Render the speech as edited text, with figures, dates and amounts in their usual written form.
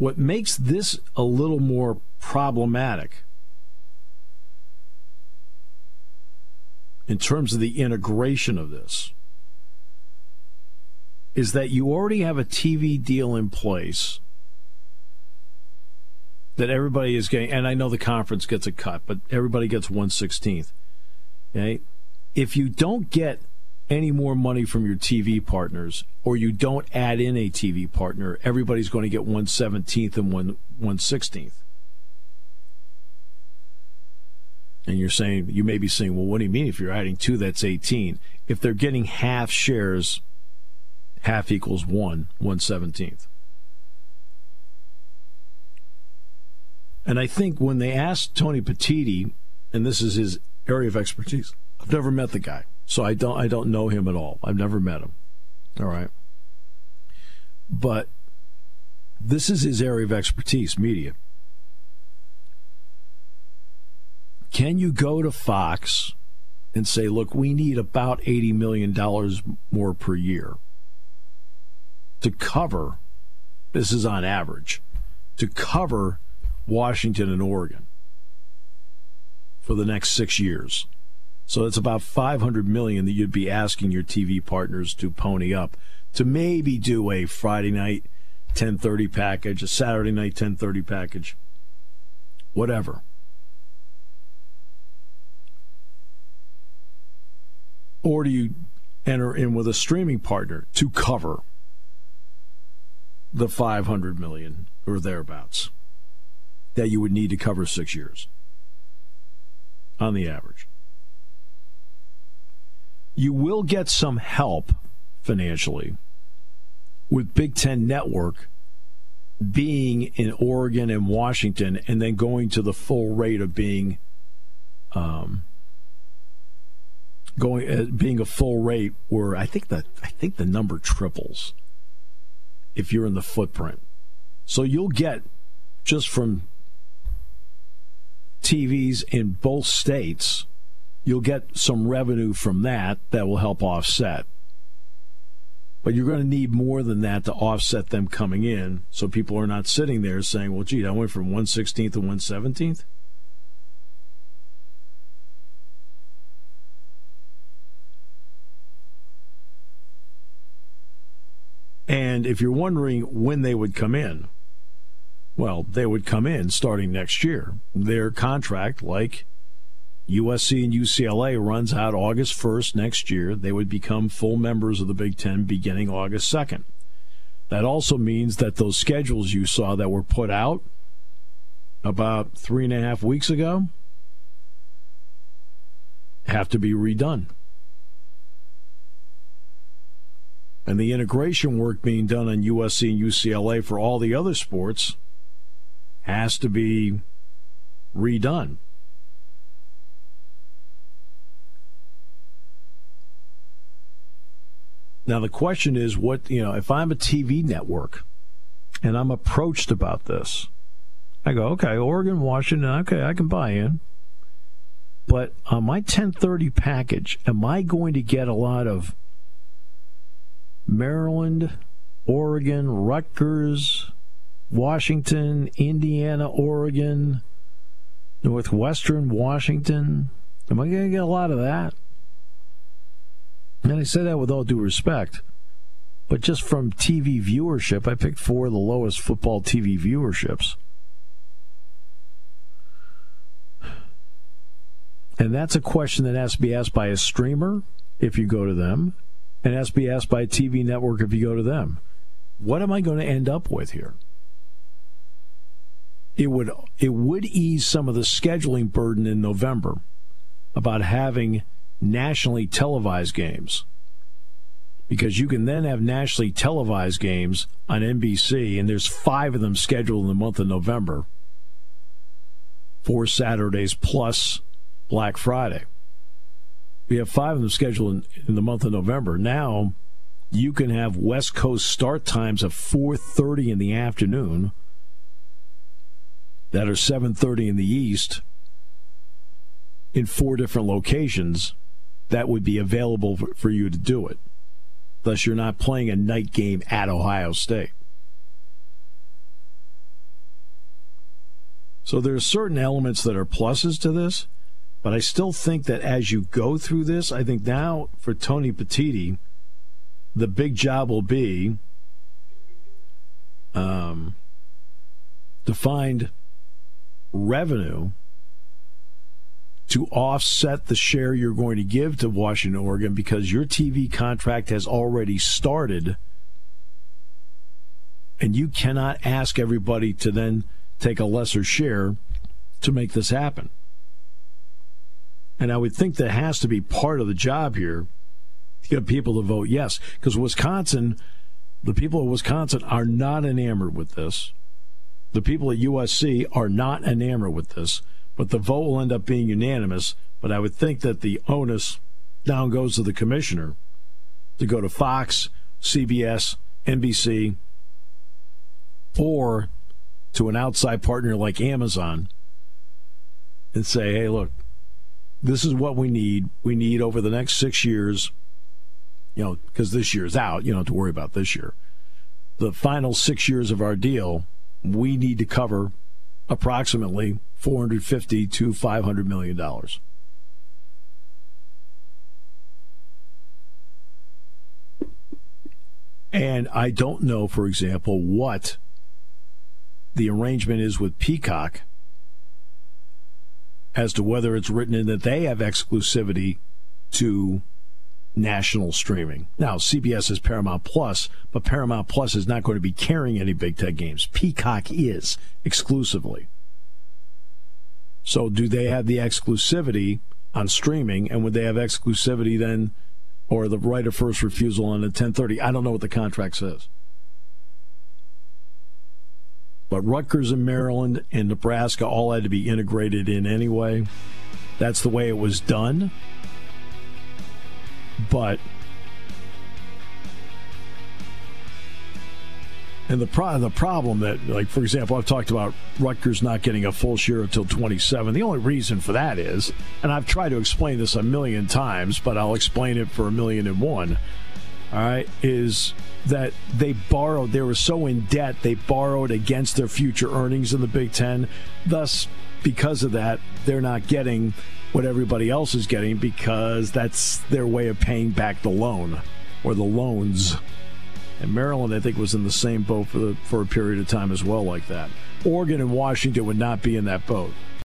What makes this a little more problematic in terms of the integration of this is that you already have a TV deal in place that everybody is getting, and I know the conference gets a cut, but everybody gets 1/16. Okay? If you don't get any more money from your TV partners, or you don't add in a TV partner, everybody's going to get 1/17 and 1/16. And you may be saying, well, what do you mean if you're adding 2, that's 18? If they're getting half shares, half equals 1/17. And I think when they asked Tony Petitti, and this is his area of expertise, I've never met the guy, so I don't know him at all. I've never met him. All right. But this is his area of expertise, media. Can you go to Fox and say, look, we need about $80 million more per year to cover, this is on average, to cover Washington and Oregon for the next 6 years? So it's about $500 million that you'd be asking your TV partners to pony up to maybe do a Friday night 10:30 package, a Saturday night 10:30 package, whatever. Or do you enter in with a streaming partner to cover the $500 million or thereabouts that you would need to cover 6 years on the average? You will get some help financially with Big Ten Network being in Oregon and Washington and then going to the full rate of being being a full rate where I think the number triples if you're in the footprint. So you'll get, just from TVs in both states, you'll get some revenue from that will help offset. But you're going to need more than that to offset them coming in, so people are not sitting there saying, well, gee, I went from 1/16 to 1/17. And if you're wondering when they would come in, well, they would come in starting next year. Their contract, like USC and UCLA, runs out August 1st next year. They would become full members of the Big Ten beginning August 2nd. That also means that those schedules you saw that were put out about 3.5 weeks ago have to be redone. And the integration work being done on USC and UCLA for all the other sports has to be redone. Now, the question is, if I'm a TV network and I'm approached about this, I go, okay, Oregon, Washington, okay, I can buy in. But on my 10:30 package, am I going to get a lot of Maryland, Oregon, Rutgers, Washington, Indiana, Oregon, Northwestern Washington? Am I going to get a lot of that? And I say that with all due respect, but just from TV viewership, I picked 4 of the lowest football TV viewerships. And that's a question that has to be asked by a streamer if you go to them, and has to be asked by a TV network if you go to them. What am I going to end up with here? It would ease some of the scheduling burden in November about having nationally televised games, because you can then have nationally televised games on NBC, and there's 5 of them scheduled in the month of November, 4 Saturdays plus Black Friday. We have 5 of them scheduled in the month of November. Now you can have West Coast start times of 4:30 in the afternoon that are 7:30 in the East in 4 different locations that would be available for you to do it. Thus, you're not playing a night game at Ohio State. So there are certain elements that are pluses to this, but I still think that as you go through this, I think now for Tony Petitti, the big job will be to find revenue to offset the share you're going to give to Washington, Oregon, because your TV contract has already started, and you cannot ask everybody to then take a lesser share to make this happen. And I would think that has to be part of the job here to get people to vote yes, because Wisconsin, the people of Wisconsin are not enamored with this. The people at USC are not enamored with this, but the vote will end up being unanimous. But I would think that the onus down goes to the commissioner to go to Fox, CBS, NBC, or to an outside partner like Amazon and say, hey, look, this is what we need. We need over the next 6 years, because this year's out, you don't have to worry about this year. The final 6 years of our deal, we need to cover approximately $450 to $500 million. And I don't know, for example, what the arrangement is with Peacock as to whether it's written in that they have exclusivity to national streaming. Now, CBS is Paramount Plus, but Paramount Plus is not going to be carrying any Big Ten games. Peacock is exclusively. So do they have the exclusivity on streaming, and would they have exclusivity then, or the right of first refusal on the 1030? I don't know what the contract says. But Rutgers and Maryland and Nebraska all had to be integrated in anyway. That's the way it was done. But and the problem that, like, for example, I've talked about Rutgers not getting a full share until 27. The only reason for that is, and I've tried to explain this a million times, but I'll explain it for 1,000,001. All right, is that they borrowed. They were so in debt, they borrowed against their future earnings in the Big Ten. Thus, because of that, they're not getting what everybody else is getting because that's their way of paying back the loan or the loans. And Maryland, I think, was in the same boat for a period of time as well like that. Oregon and Washington would not be in that boat.